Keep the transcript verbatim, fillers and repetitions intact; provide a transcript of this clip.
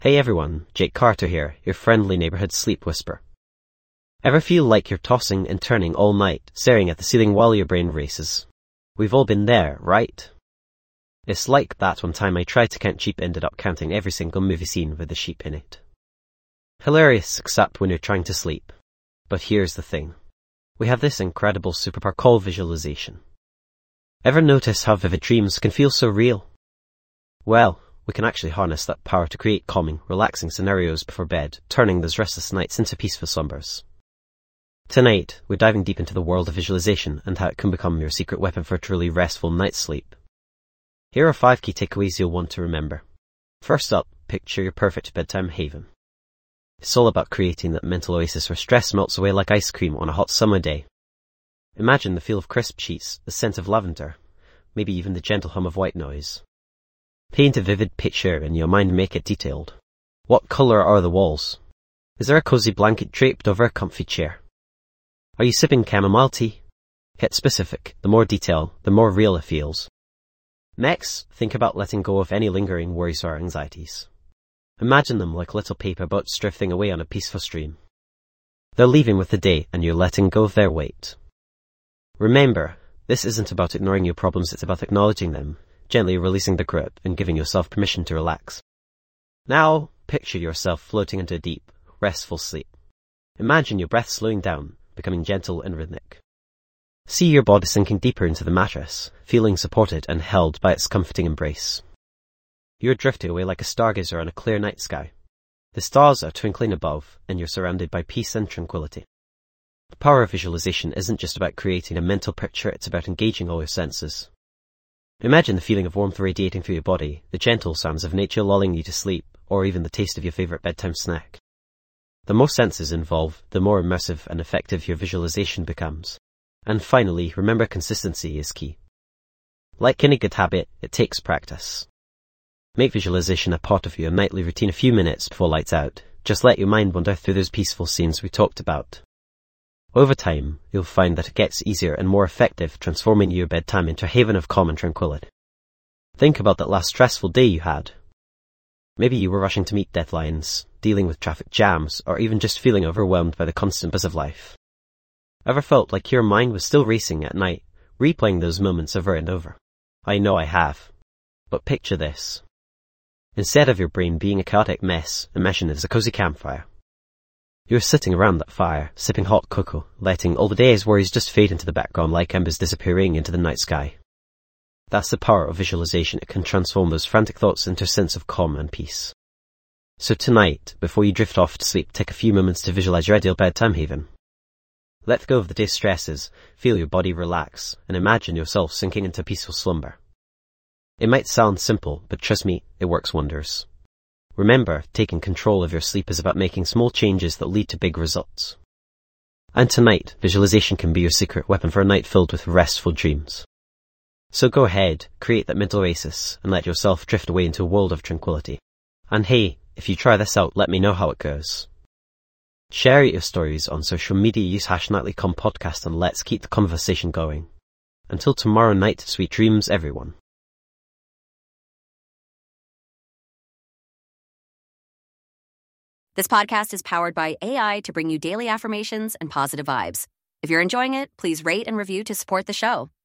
Hey everyone, Jake Carter here, your friendly neighborhood sleep whisperer. Ever feel like you're tossing and turning all night, staring at the ceiling while your brain races? We've all been there, right? It's like that one time I tried to count sheep, ended up counting every single movie scene with a sheep in it. Hilarious, except when you're trying to sleep. But here's the thing. We have this incredible superpower called visualization. Ever notice how vivid dreams can feel so real? Well, we can actually harness that power to create calming, relaxing scenarios before bed, turning those restless nights into peaceful slumbers. Tonight, we're diving deep into the world of visualization and how it can become your secret weapon for a truly restful night's sleep. Here are five key takeaways you'll want to remember. First up, picture your perfect bedtime haven. It's all about creating that mental oasis where stress melts away like ice cream on a hot summer day. Imagine the feel of crisp sheets, the scent of lavender, maybe even the gentle hum of white noise. Paint a vivid picture in your mind, make it detailed. What color are the walls? Is there a cozy blanket draped over a comfy chair? Are you sipping chamomile tea? Get specific. The more detail, the more real it feels. Next, think about letting go of any lingering worries or anxieties. Imagine them like little paper boats drifting away on a peaceful stream. They're leaving with the day and you're letting go of their weight. Remember, this isn't about ignoring your problems, it's about acknowledging them, gently releasing the grip and giving yourself permission to relax. Now, picture yourself floating into a deep, restful sleep. Imagine your breath slowing down, becoming gentle and rhythmic. See your body sinking deeper into the mattress, feeling supported and held by its comforting embrace. You're drifting away like a stargazer on a clear night sky. The stars are twinkling above, and you're surrounded by peace and tranquility. The power of visualization isn't just about creating a mental picture, it's about engaging all your senses. Imagine the feeling of warmth radiating through your body, the gentle sounds of nature lulling you to sleep, or even the taste of your favorite bedtime snack. The more senses involved, the more immersive and effective your visualization becomes. And finally, remember, consistency is key. Like any good habit, it takes practice. Make visualization a part of your nightly routine a few minutes before lights out. Just let your mind wander through those peaceful scenes we talked about. Over time, you'll find that it gets easier and more effective, transforming your bedtime into a haven of calm and tranquility. Think about that last stressful day you had. Maybe you were rushing to meet deadlines, dealing with traffic jams, or even just feeling overwhelmed by the constant buzz of life. Ever felt like your mind was still racing at night, replaying those moments over and over? I know I have. But picture this. Instead of your brain being a chaotic mess, imagine it as a cozy campfire. You're sitting around that fire, sipping hot cocoa, letting all the day's worries just fade into the background like embers disappearing into the night sky. That's the power of visualization. It can transform those frantic thoughts into a sense of calm and peace. So tonight, before you drift off to sleep, take a few moments to visualize your ideal bedtime haven. Let go of the day's stresses, feel your body relax, and imagine yourself sinking into peaceful slumber. It might sound simple, but trust me, it works wonders. Remember, taking control of your sleep is about making small changes that lead to big results. And tonight, visualization can be your secret weapon for a night filled with restful dreams. So go ahead, create that mental oasis, and let yourself drift away into a world of tranquility. And hey, if you try this out, let me know how it goes. Share your stories on social media, use hash nightlycom podcast, and let's keep the conversation going. Until tomorrow night, sweet dreams, everyone. This podcast is powered by A I to bring you daily affirmations and positive vibes. If you're enjoying it, please rate and review to support the show.